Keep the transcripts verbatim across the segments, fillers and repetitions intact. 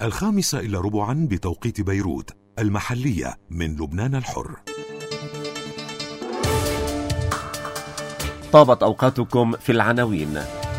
الخامسة إلا ربعا بتوقيت بيروت المحلية من لبنان الحر. طابت أوقاتكم في العناوين.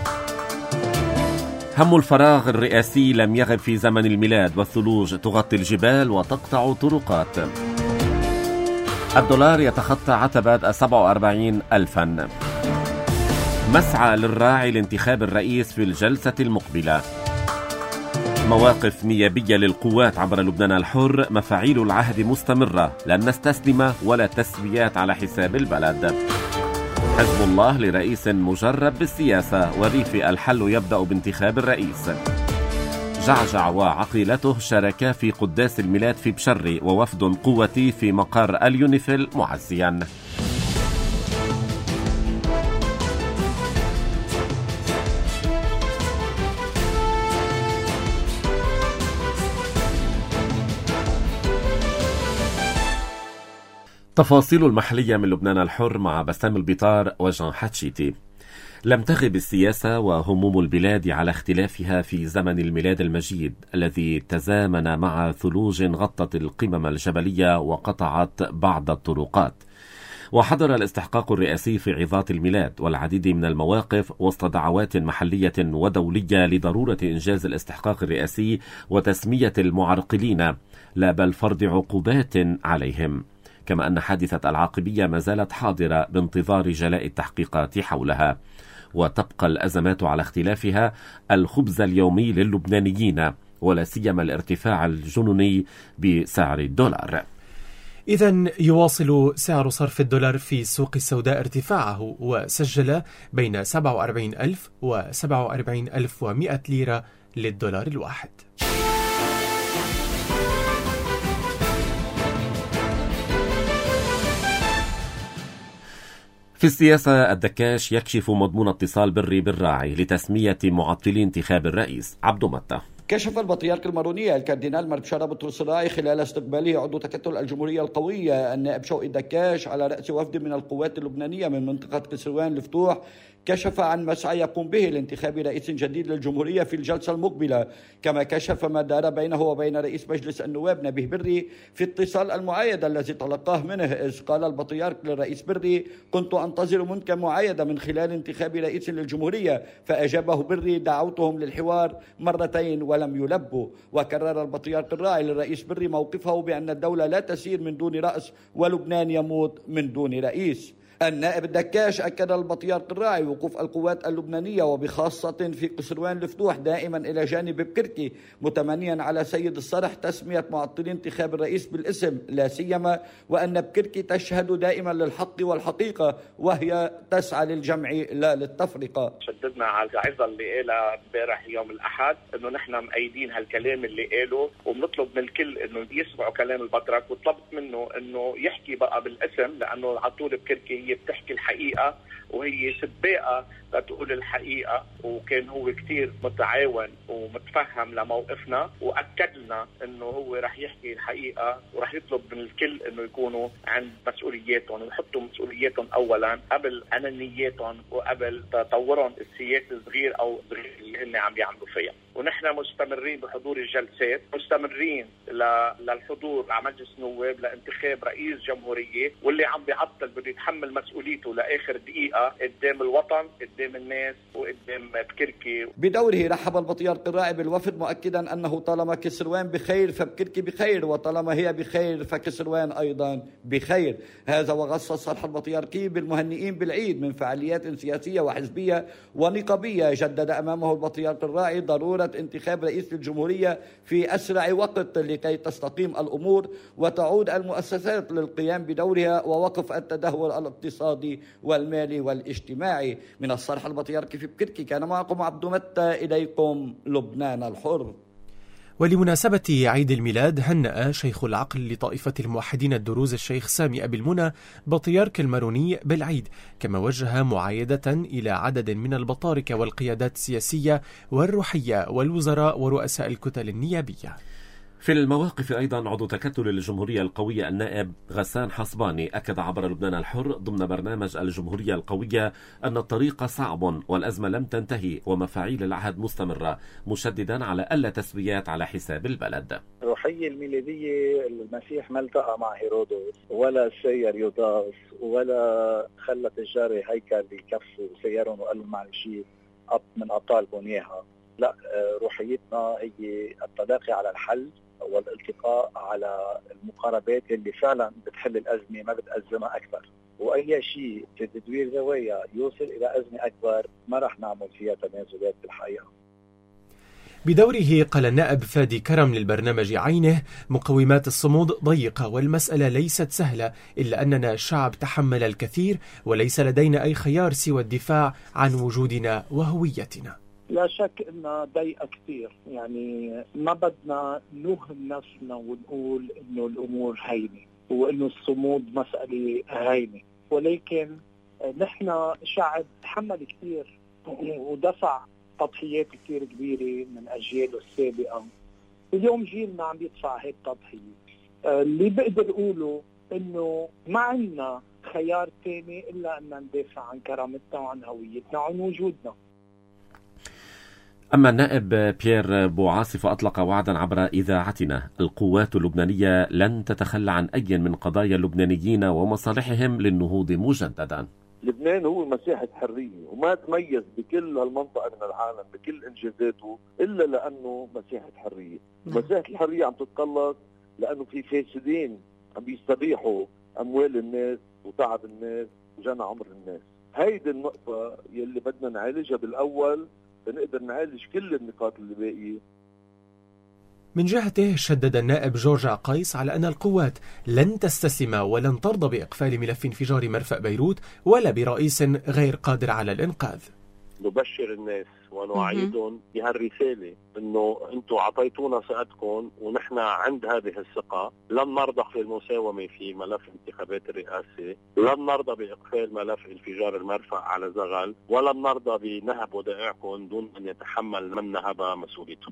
هم الفراغ الرئاسي لم يغب في زمن الميلاد، والثلوج تغطي الجبال وتقطع طرقات. الدولار يتخطى عتبة سبعة وأربعين ألفا. مسعى للراعي لانتخاب الرئيس في الجلسة المقبلة. مواقف نيابية للقوات عبر لبنان الحر. مفاعيل العهد مستمرة، لن نستسلم ولا تسويات على حساب البلد. حزب الله لرئيس مجرب بالسياسة، وريف الحل يبدأ بانتخاب الرئيس. جعجع وعقيلته شاركا في قداس الميلاد في بشري، ووفد قوتي في مقر اليونيفيل معزيا. تفاصيل المحلية من لبنان الحر مع بسام البطار وجان حتشيتي. لم تغب السياسة وهموم البلاد على اختلافها في زمن الميلاد المجيد الذي تزامن مع ثلوج غطت القمم الجبلية وقطعت بعض الطرقات. وحضر الاستحقاق الرئاسي في عظات الميلاد والعديد من المواقف وسط دعوات محلية ودولية لضرورة إنجاز الاستحقاق الرئاسي وتسمية المعرقلين، لا بل فرض عقوبات عليهم. كما أن حادثة العاقبية ما زالت حاضرة بانتظار جلاء التحقيقات حولها. وتبقى الأزمات على اختلافها الخبز اليومي للبنانيين، ولا سيما الارتفاع الجنوني بسعر الدولار. إذن يواصل سعر صرف الدولار في السوق السوداء ارتفاعه، وسجل بين سبعة وأربعين ألف و سبعة وأربعين ألف ومئة ليرة للدولار الواحد. في السياسة، الدكاش يكشف مضمون اتصال بري بالراعي لتسمية معطلي انتخاب الرئيس. عبدو متى. كشف البطريرك المارونية الكاردينال مربشارة بطرس الراعي خلال استقباله عضو تكتل الجمهورية القوية النائب شوقي الدكاش على رأس وفد من القوات اللبنانية من منطقة قسروان الفتوح، كشف عن مسعى يقوم به لانتخاب رئيس جديد للجمهورية في الجلسة المقبلة. كما كشف ما دار بينه وبين رئيس مجلس النواب نبيه بري في اتصال المعايدة الذي تلقاه منه، إذ قال البطريرك للرئيس بري: كنت أنتظر منك معايدة من خلال انتخاب رئيس للجمهورية، فأجابه بري: دعوتهم للحوار مرتين ولم يلبوا. وكرر البطريرك الراعي للرئيس بري موقفه بأن الدولة لا تسير من دون رأس ولبنان يموت من دون رئيس. النائب الدكاش أكد البطريرك الراعي وقوف القوات اللبنانية وبخاصة في قسروان الفتوح دائما إلى جانب بكركي، متمنيا على سيد الصرح تسمية معطلي انتخاب الرئيس بالاسم، لا سيما وأن بكركي تشهد دائما للحق والحقيقة وهي تسعى للجمع لا للتفرقة. شددنا على العظة اللي قالها امبارح يوم الأحد إنه نحن مأيدين هالكلام اللي قاله، وبنطلب من الكل إنه يسمعوا كلام البطرك، وطلبت منه إنه يحكي بقى بالاسم، لأنه على طول بكركي هي بتحكي الحقيقة وهي سباقة لتقول الحقيقة، وكان هو كتير متعاون ومتفهم لموقفنا، وأكد لنا أنه هو رح يحكي الحقيقة ورح يطلب من الكل أنه يكونوا عند مسؤولياتهم ويحطوا مسؤولياتهم أولا قبل أنانياتهم وقبل تطورهم السياسي الصغير أو صغير اللي هن عم يعملوا فيها. ونحن مستمرين بحضور الجلسات، مستمرين للحضور على مجلس النواب لانتخاب رئيس جمهورية، واللي عم بيعطل بده يتحمل مسؤوليته لآخر دقيقة قدام الوطن، قدام الناس، وقدام بكركي. بدوره رحب البطريرك الراعي بالوفد مؤكدا أنه طالما كسروان بخير فبكركي بخير، وطالما هي بخير فكسروان أيضا بخير. هذا وغص الصرح البطريركي بالمهنئين بالعيد من فعاليات سياسية وحزبية ونقابية. جدد أمامه البطريرك الراعي ضرورة انتخاب رئيس الجمهورية في أسرع وقت لكي تستقيم الأمور وتعود المؤسسات للقيام بدورها ووقف التدهور الاقتصادي والمالي والاجتماعي. من الصرح البطريركي في بكركي كان معكم عبدو متى، إليكم لبنان الحر. ولمناسبة عيد الميلاد هنأ شيخ العقل لطائفة الموحدين الدروز الشيخ سامي أبي المنى بطريرك الماروني بالعيد، كما وجه معايدة إلى عدد من البطاركة والقيادات السياسية والروحية والوزراء ورؤساء الكتل النيابية. في المواقف أيضا عضو تكتل الجمهورية القوية النائب غسان حصباني أكد عبر لبنان الحر ضمن برنامج الجمهورية القوية أن الطريق صعب والأزمة لم تنتهي ومفاعيل العهد مستمرة، مشددا على ألا تسويات على حساب البلد. الروحية الميلادية المسيح ما التقى مع هيرودوس ولا سير يوداس ولا خلى تجاري هيكل يكفوا سيارهم وقال لهم معلش من أبطال بنيها. لا، روحيتنا هي التلاقي على الحل والالتقاء على المقاربات اللي فعلا بتحل الأزمة ما بتأزمها أكثر، وأي شيء في تدوير زوايا يوصل إلى أزمة أكبر ما رح نعمل فيها تنازلات بالحقيقة. بدوره قال النائب فادي كرم للبرنامج عينه: مقومات الصمود ضيقة والمسألة ليست سهلة، إلا أننا شعب تحمل الكثير وليس لدينا أي خيار سوى الدفاع عن وجودنا وهويتنا. لا شك إنها ضيقة كثير، يعني ما بدنا نوهم نفسنا ونقول إنه الأمور هينة وإنه الصمود مسألة هينة، ولكن نحن شعب تحمل كثير ودفع تضحيات كثير كبيرة من أجياله السابقة، اليوم جيلنا عم يدفع هيك تضحية. اللي بقدر أقوله إنه ما عندنا خيار تاني إلا أن ندافع عن كرامتنا وعن هويتنا وعن وجودنا. أما النائب بيير بوعاصي أطلق وعدا عبر إذاعتنا: القوات اللبنانية لن تتخلى عن أي من قضايا اللبنانيين ومصالحهم للنهوض مجددا. لبنان هو مساحة حرية وما تميز بكل هالمنطقة من العالم بكل إنجازاته إلا لأنه مساحة حرية. مساحة الحرية عم تتقلص لأنه في فاسدين عم بيستبيحوا أموال الناس وتعب الناس وجنى عمر الناس. هيدي النقطة يلي بدنا نعالجها بالأول نقدر نعالج كل النقاط اللي باقية. من جهته شدد النائب جورج عقيس على أن القوات لن تستسلم ولن ترضى بإقفال ملف انفجار مرفأ بيروت ولا برئيس غير قادر على الإنقاذ. نبشر الناس ونوعيهم بهالرسالة إنه أنتم عطيتونا ثقتكم ونحن عند هذه الثقة لن نرضى بالمساومة في ملف انتخابات الرئاسة، لن نرضى بإقفال ملف انفجار المرفأ على زغل، ولن نرضى بنهب ودائعكم دون أن يتحمل من نهب مسؤوليته.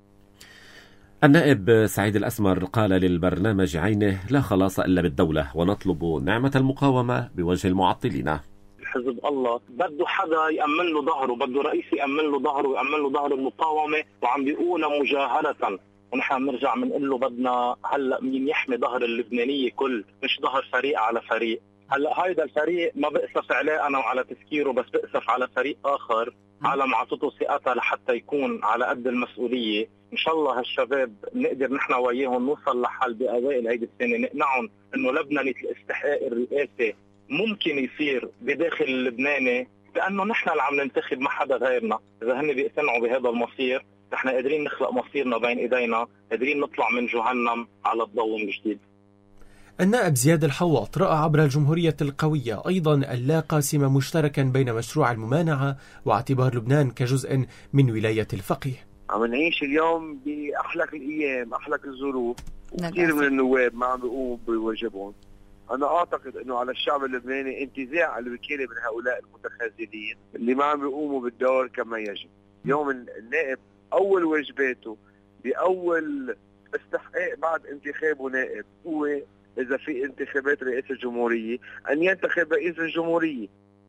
النائب سعيد الأسمر قال للبرنامج عينه: لا خلاص إلا بالدولة ونطلب نعمة المقاومة بوجه المعطلين. حزب الله بده حدا يأمن له ظهره، بده رئيس يأمن له ظهره ويأمن له ظهر المقاومة، وعم بيقولها مجاهرة، ونحن بنرجع بنقول له بدنا هلا مين يحمي ظهر اللبنانية كل، مش ظهر فريق على فريق. هلا هيدا الفريق ما بأسف عليه أنا وعلى تفكيره، بس بأسف على فريق آخر عالم عطته ثقتها لحتى يكون على قد المسؤولية. إن شاء الله هالشباب نقدر نحن وياهم نوصل لحل بأوائل هيدي السنة، نقنعهم إنه لبنانية الاستحقاق الرئاسي ممكن يصير بداخل اللبناني، لأنه نحن اللي عم ننتخب ما حدا غيرنا. إذا هن بيقتنعوا بهذا المصير نحن قادرين نخلق مصيرنا بين إيدينا، قادرين نطلع من جهنم على الضوء من جديد. النائب زياد الحواط رأى عبر الجمهورية القوية أيضا اللا قاسم مشتركا بين مشروع الممانعة واعتبار لبنان كجزء من ولاية الفقيه. عم نعيش اليوم بأحلك الأيام أحلك الظروف، وكثير من النواب ما عم بيقوموا بواجبهم. أنا أعتقد أنه على الشعب اللبناني انتزاع الوكالة من هؤلاء المتخاذلين اللي ما عم بيقوموا بالدور كما يجب. اليوم النائب أول واجباته بأول استحقاق بعد انتخابه نائب هو إذا في انتخابات رئاسة الجمهورية أن ينتخب رئيس الجمهورية.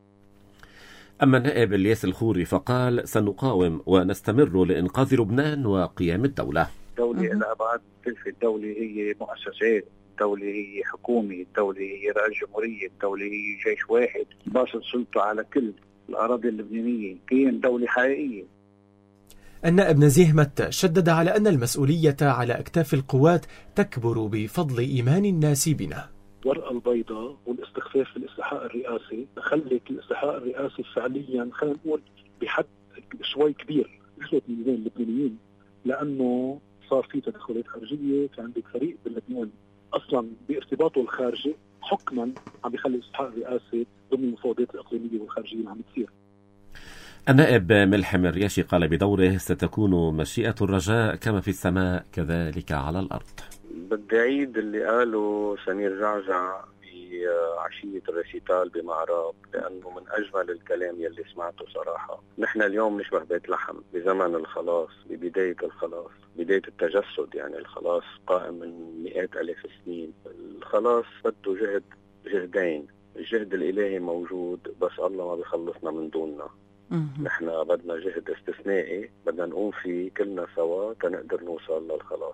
أما النائب الياس الخوري فقال: سنقاوم ونستمر لإنقاذ لبنان وقيام الدولة. الدولة إلى أبعاد كلفة، الدولة هي مؤسسات، الدولة هي حكومة، الدولة هي رئاسة جمهورية، الدولة هي جيش واحد باسط سلطة على كل الأراضي اللبنانية، كيان دولة حقيقية. النائب نزيه متى شدد على أن المسؤولية على أكتاف القوات تكبر بفضل إيمان الناس بنا. الورقة البيضاء والاستخفاف في الاستحقاق الرئاسي خلت الاستحقاق الرئاسي فعليا خلينا نقول بحد شوي كبير نسبة من اللبنانيين، لأنه صار في تدخلات خارجية. في عندك فريق بلبنان أصلا بارتباطه الخارجي حكما عم بيخلي الاستحقاق الرئاسي ضمن المفاوضات الإقليمية والخارجية اللي عم تصير. النائب ملحم الرياشي قال بدوره: ستكون مشيئة الرجاء كما في السماء كذلك على الأرض. بدي أعيد اللي قاله سمير جعجع بعشية عملية الريسيتال بمعراب، لأنه من أجمل الكلام يلي سمعته صراحة. نحن اليوم نشبه بيت لحم بزمن الخلاص، ببداية الخلاص، بداية التجسد، يعني الخلاص قائم من مئات ألاف السنين. الخلاص بده جهد، جهدين. الجهد الإلهي موجود بس الله ما بيخلصنا من دوننا. نحن بدنا جهد استثنائي بدنا نقوم فيه كلنا سوا تنقدر نوصل للخلاص.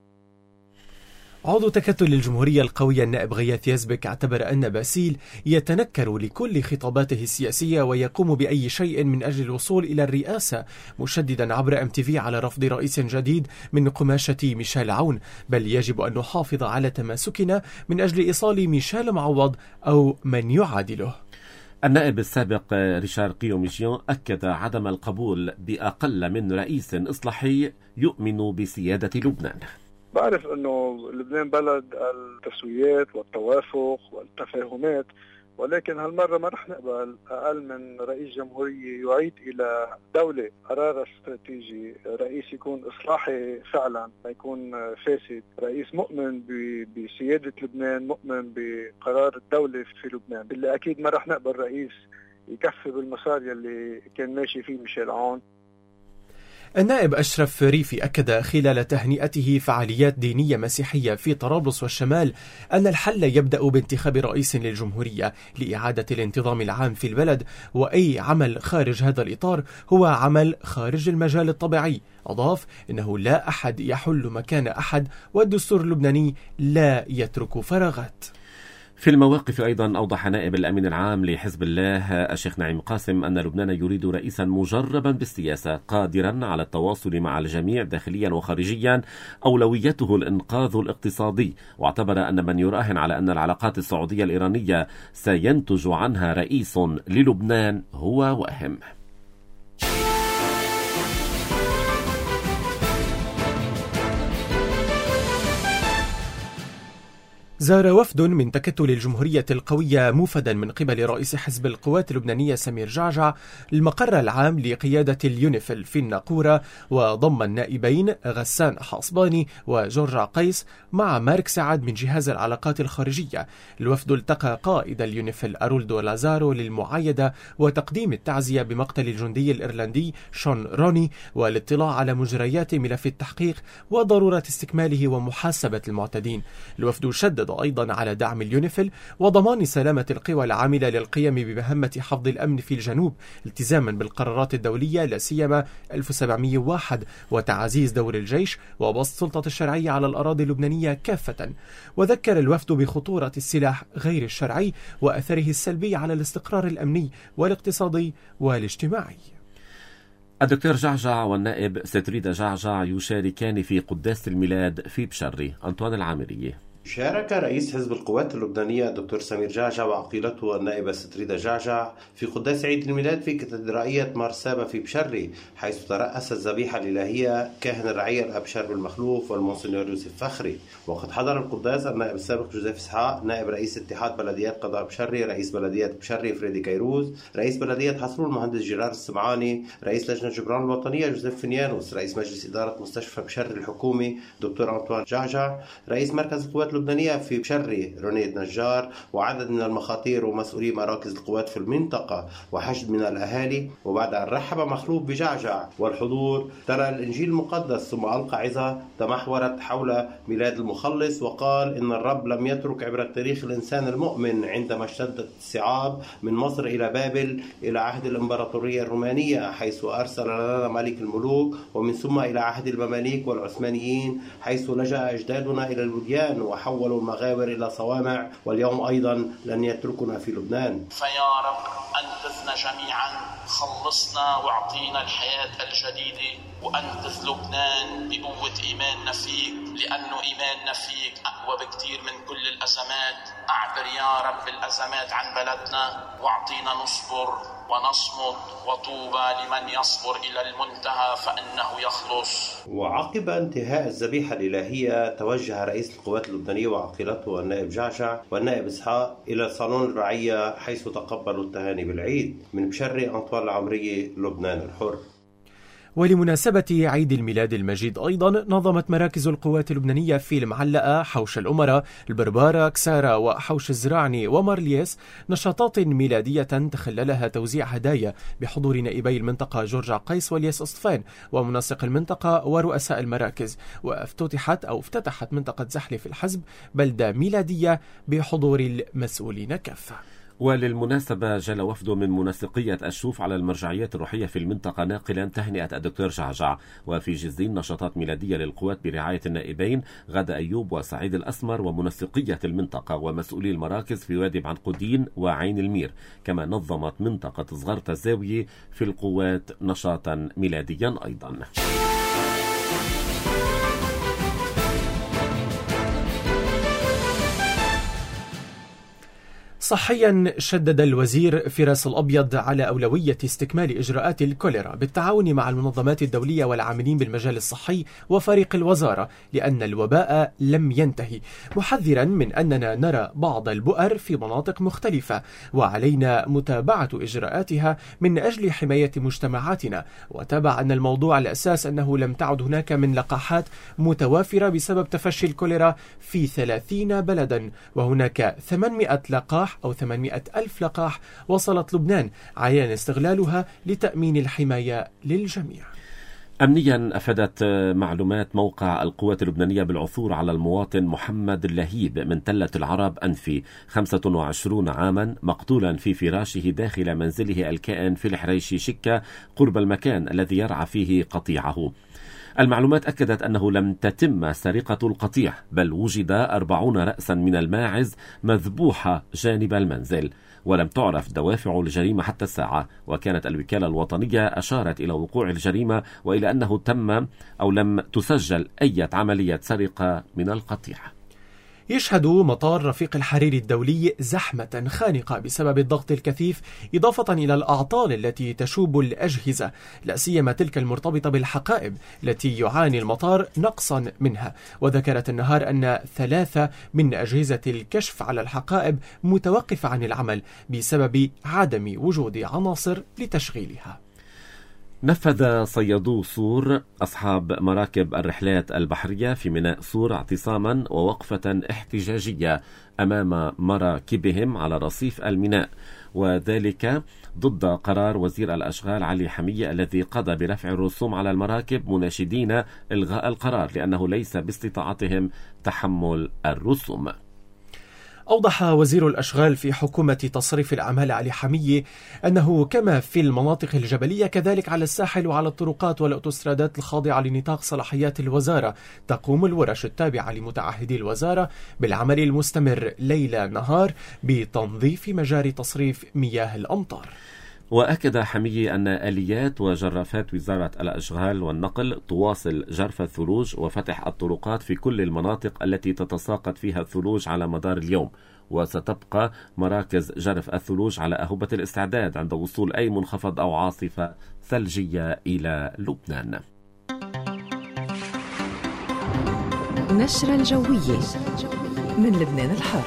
عضو تكتل الجمهورية القوية النائب غياث يزبك اعتبر أن باسيل يتنكر لكل خطاباته السياسية ويقوم بأي شيء من أجل الوصول إلى الرئاسة، مشددا عبر ام تي في على رفض رئيس جديد من قماشة ميشيل عون، بل يجب أن نحافظ على تماسكنا من أجل إيصال ميشيل معوض أو من يعادله. النائب السابق ريشار قيوميجيون أكد عدم القبول بأقل من رئيس إصلاحي يؤمن بسيادة لبنان. بعرف أنه لبنان بلد التسويات والتوافق والتفاهمات، ولكن هالمرة ما رح نقبل أقل من رئيس جمهورية يعيد إلى دولة قرار استراتيجي، رئيس يكون إصلاحي فعلا، ما يكون فاسد، رئيس مؤمن بسيادة لبنان، مؤمن بقرار الدولة في لبنان. اللي أكيد ما رح نقبل رئيس يكفي بالمسار يلي كان ماشي فيه ميشيل عون. النائب أشرف ريفي أكد خلال تهنئته فعاليات دينية مسيحية في طرابلس والشمال أن الحل يبدأ بانتخاب رئيس للجمهورية لإعادة الانتظام العام في البلد، وأي عمل خارج هذا الإطار هو عمل خارج المجال الطبيعي. أضاف إنه لا أحد يحل مكان أحد، والدستور اللبناني لا يترك فراغات. في المواقف أيضا أوضح نائب الأمين العام لحزب الله الشيخ نعيم قاسم أن لبنان يريد رئيسا مجربا بالسياسة قادرا على التواصل مع الجميع داخليا وخارجيا، أولويته الإنقاذ الاقتصادي، واعتبر أن من يراهن على أن العلاقات السعودية الإيرانية سينتج عنها رئيس للبنان هو واهم. زار وفد من تكتل الجمهورية القوية موفدا من قبل رئيس حزب القوات اللبنانية سمير جعجع المقر العام لقيادة اليونيفيل في الناقورة، وضم النائبين غسان حاصباني وجورج قيس مع مارك سعد من جهاز العلاقات الخارجية. الوفد التقى قائد اليونيفيل أرولدو لازارو للمعايدة وتقديم التعزية بمقتل الجندي الإيرلندي شون روني، والاطلاع على مجريات ملف التحقيق وضرورة استكماله ومحاسبة المعتدين. الوفد شدد أيضا على دعم اليونيفيل وضمان سلامة القوى العاملة للقيام بمهمة حفظ الأمن في الجنوب التزاما بالقرارات الدولية لا سيما ألف وسبعمئة وواحد، وتعزيز دور الجيش وبسط سلطة الشرعية على الأراضي اللبنانية كافة. وذكر الوفد بخطورة السلاح غير الشرعي وأثره السلبي على الاستقرار الأمني والاقتصادي والاجتماعي. الدكتور جعجع والنائب ستريدا جعجع يشاركان في قداس الميلاد في بشري. أنطوان العامرية. شارك رئيس حزب القوات اللبنانية الدكتور سمير جعجع وعقيلته النائبة ستريدا جعجع في قداس عيد الميلاد في كاتدرائية مارسابا في بشري، حيث ترأس الذبيحة الإلهية كاهن الرعية الأب شرب المخلوف والمونسنيور يوسف فخري. وقد حضر القداس النائب السابق جوزيف إسحاق، نائب رئيس اتحاد بلديات قضاء بشري، رئيس بلدية بشري فريدي كيروز، رئيس بلدية حصرون المهندس جيرار السمعاني، رئيس لجنة جبران الوطنية جوزيف فنيانوس، رئيس مجلس إدارة مستشفى بشري الحكومي دكتور أنطوان جعجع، رئيس مركز القوات اللبنانية في بشري رونيد نجار، وعدد من المخاطير ومسؤولي مراكز القوات في المنطقة، وحشد من الأهالي. وبعد أن رحب مخلوف بجعجع والحضور ترى الإنجيل المقدس، ثم ألقى عظة تمحورت حول ميلاد المخلص، وقال إن الرب لم يترك عبر تاريخ الإنسان المؤمن عندما اشتدت الصعاب من مصر إلى بابل إلى عهد الإمبراطورية الرومانية حيث أرسل لنا ملك الملوك، ومن ثم إلى عهد المماليك والعثمانيين حيث لجأ أجدادنا إلى الوديان وحولوا المغاور إلى صوامع، واليوم أيضا لن يتركنا في لبنان. فيا رب أنقذنا جميعا، خلصنا واعطينا الحياة الجديدة، وأنقذ لبنان بقوة إيماننا فيك، لأنه إيماننا فيك أقوى بكتير من كل الأزمات. أعبر يا رب الأزمات عن بلدنا، واعطينا نصبر ونصمت، وطوبى لمن يصبر إلى المنتهى فإنه يخلص. وعقب انتهاء الذبيحة الإلهية توجه رئيس القوات اللبنانية وعقيلته النائب جعجع والنائب إسحاق إلى صالون الرعية حيث تقبلوا التهاني بالعيد. من بشري أنطوان العمرية، لبنان الحر. ولمناسبة عيد الميلاد المجيد أيضا نظمت مراكز القوات اللبنانية في المعلقة، حوش الأمراء، البربارة، كسارة وحوش الزرعني ومارليس نشاطات ميلادية تخللها توزيع هدايا بحضور نائبي المنطقة جورج قيس والياس أصطفان ومنسق المنطقة ورؤساء المراكز. وافتتحت أو افتتحت منطقة زحلة في الحزب بلدة ميلادية بحضور المسؤولين كافة. وللمناسبة جل وفد من منسقية الشوف على المرجعيات الروحية في المنطقة ناقلا تهنئة الدكتور جعجع. وفي جزين نشاطات ميلادية للقوات برعاية النائبين غادة أيوب وسعيد الأسمر ومنسقية المنطقة ومسؤولي المراكز في وادي بعنقودين وعين المير. كما نظمت منطقة صغرة الزاوية في القوات نشاطا ميلاديا أيضا. صحيا شدد الوزير فراس الأبيض على أولوية استكمال إجراءات الكوليرا بالتعاون مع المنظمات الدولية والعاملين بالمجال الصحي وفريق الوزارة لأن الوباء لم ينتهي، محذرا من أننا نرى بعض البؤر في مناطق مختلفة وعلينا متابعة إجراءاتها من أجل حماية مجتمعاتنا. وتابع أن الموضوع الأساس أنه لم تعد هناك من لقاحات متوافرة بسبب تفشي الكوليرا في ثلاثين بلدا، وهناك ثمانمائة لقاح أو ثمانمائة ألف لقاح وصلت لبنان، عيان استغلالها لتأمين الحماية للجميع. أمنيا أفادت معلومات موقع القوات اللبنانية بالعثور على المواطن محمد اللهيب من تلة العرب أنفي، خمسة وعشرين عاما، مقتولا في فراشه داخل منزله الكائن في الحريشي شكة قرب المكان الذي يرعى فيه قطيعه. المعلومات أكدت أنه لم تتم سرقة القطيع، بل وجد أربعون رأسا من الماعز مذبوحة جانب المنزل، ولم تعرف دوافع الجريمة حتى الساعة. وكانت الوكالة الوطنية أشارت إلى وقوع الجريمة وإلى أنه تم أو لم تسجل أي عملية سرقة من القطيع. يشهد مطار رفيق الحريري الدولي زحمة خانقة بسبب الضغط الكثيف، إضافة إلى الأعطال التي تشوب الأجهزة، لا سيما تلك المرتبطة بالحقائب التي يعاني المطار نقصا منها. وذكرت النهار أن ثلاثة من أجهزة الكشف على الحقائب متوقفة عن العمل بسبب عدم وجود عناصر لتشغيلها. نفذ صيادو صور أصحاب مراكب الرحلات البحرية في ميناء صور اعتصاما ووقفة احتجاجية أمام مراكبهم على رصيف الميناء، وذلك ضد قرار وزير الأشغال علي حمية الذي قضى برفع الرسوم على المراكب، مناشدين إلغاء القرار لأنه ليس باستطاعتهم تحمل الرسوم. أوضح وزير الأشغال في حكومة تصريف الأعمال علي حمية أنه كما في المناطق الجبلية كذلك على الساحل وعلى الطرقات والأوتوسترادات الخاضعة لنطاق صلاحيات الوزارة تقوم الورش التابعة لمتعهدي الوزارة بالعمل المستمر ليل نهار بتنظيف مجاري تصريف مياه الأمطار. وأكد حمية أن آليات وجرافات وزارة الأشغال والنقل تواصل جرف الثلوج وفتح الطرقات في كل المناطق التي تتساقط فيها الثلوج على مدار اليوم، وستبقى مراكز جرف الثلوج على أهبة الاستعداد عند وصول أي منخفض أو عاصفة ثلجية إلى لبنان. نشرة الجوية من لبنان الحر.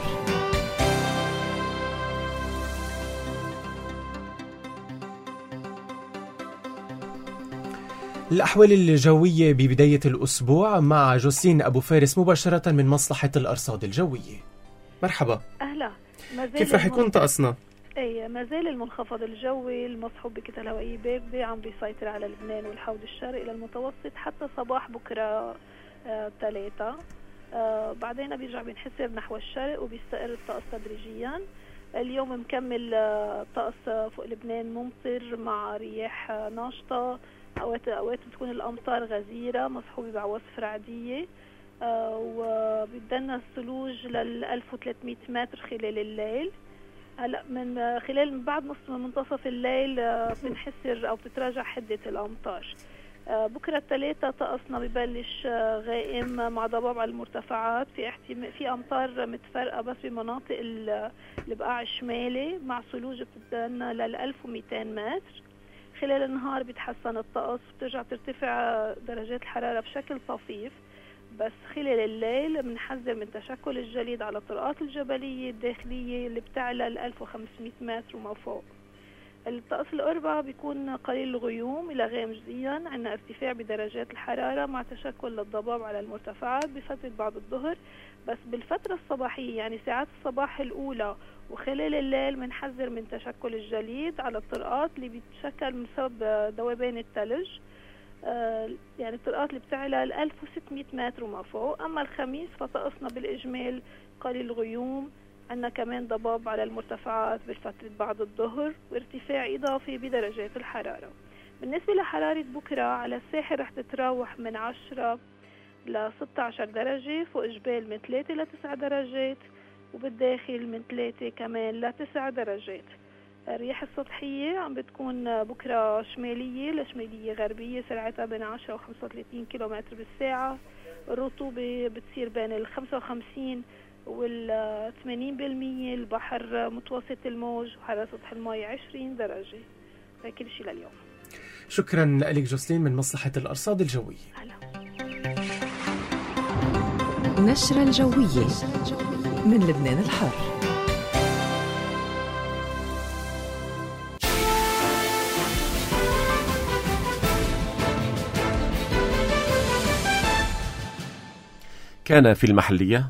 الأحوال الجوية ببداية الأسبوع مع جوسين أبو فارس مباشرة من مصلحة الأرصاد الجوية. مرحبا. أهلا. كيف رح يكون طقسنا؟ اي ما زال المنخفض الجوي المصحوب بكتل هوائية باردة عم بيسيطر على لبنان والحوض الشرقي إلى المتوسط حتى صباح بكرة ثلاثة. آه آه بعدين بيرجع بينحسر نحو الشرق وبيستقر الطقس تدريجيا. اليوم مكمل آه طقس فوق لبنان ممطر مع رياح آه ناشطة، أوقات أوقات بتكون الأمطار غزيرة مصحوبة بعواصف رعدية، آه وبتدنى الثلوج لل ألف وثلاثمائة متر خلال الليل. هلا من خلال من بعد نص من منتصف الليل آه بتنحسر أو بتتراجع حدة الأمطار. آه بكرة الثلاثة طقسنا ببلش آه غائم مع ضباب على المرتفعات، في احتمال في أمطار متفرقة بس بمناطق البقاع الشمالي مع ثلوج بتدنى لل ألف ومئتين متر. خلال النهار بيتحسن الطقس وبترجع ترتفع درجات الحرارة بشكل طفيف، بس خلال الليل بنحذر من تشكل الجليد على الطرقات الجبلية الداخلية اللي بتعلى ال ألف وخمسمائة متر وما فوق. الطقس الأربعاء بيكون قليل الغيوم إلى غيم جزئيا. عندنا ارتفاع بدرجات الحرارة مع تشكل للضباب على المرتفعات بفترة بعد الظهر، بس بالفترة الصباحية يعني ساعات الصباح الأولى وخلال الليل بنحذر من تشكل الجليد على الطرقات اللي بيتشكل بسبب ذوبان الثلج، آه يعني الطرقات اللي بتعلى ال ألف وستمئة متر وما فوق. أما الخميس فطقسنا بالإجمال قليل الغيوم، عندنا كمان ضباب على المرتفعات بالفترة بعد الظهر وارتفاع إضافي بدرجات الحرارة. بالنسبة لحرارة بكرة على الساحل رح تتراوح من عشرة ل ستة عشر درجة، فوق جبال من ثلاثة ل تسعة درجات، وبالداخل من ثلاثة كمان ل تسعة درجات. الرياح السطحية عم بتكون بكرة شمالية لشمالية غربية، سرعتها بين عشرة و خمسة وثلاثين كيلومتر بالساعة. الرطوبة بتصير بين ال خمسة وخمسين وال ثمانين بالمئة. البحر متوسط الموج وحرارة سطح الماء عشرين درجة. كل شيء لليوم. شكرا لك جوسلين من مصلحة الأرصاد الجوية. هلا. نشرة الجوية من لبنان الحر. كان في المحلية.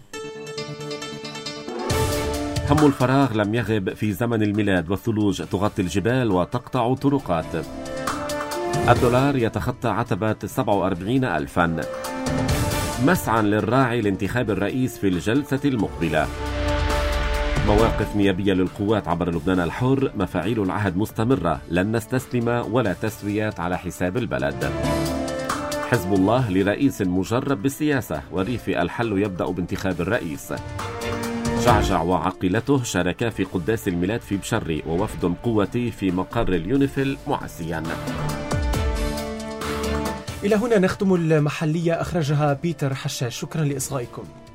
هم الفراغ لم يغب في زمن الميلاد، والثلوج تغطي الجبال وتقطع طرقات. الدولار يتخطى عتبة سبعة وأربعين ألفا. مسعى للراعي لانتخاب الرئيس في الجلسة المقبلة. مواقف نيابية للقوات عبر لبنان الحر. مفاعيل العهد مستمرة، لن نستسلم ولا تسويات على حساب البلد. حزب الله لرئيس مجرب بالسياسة، وريف الحل يبدأ بانتخاب الرئيس. جعجع وعقيلته شاركا في قداس الميلاد في بشري، ووفد قوتي في مقر اليونيفيل معزيا. إلى هنا نختم المحلية، أخرجها بيتر حشاش. شكرا لإصغائكم.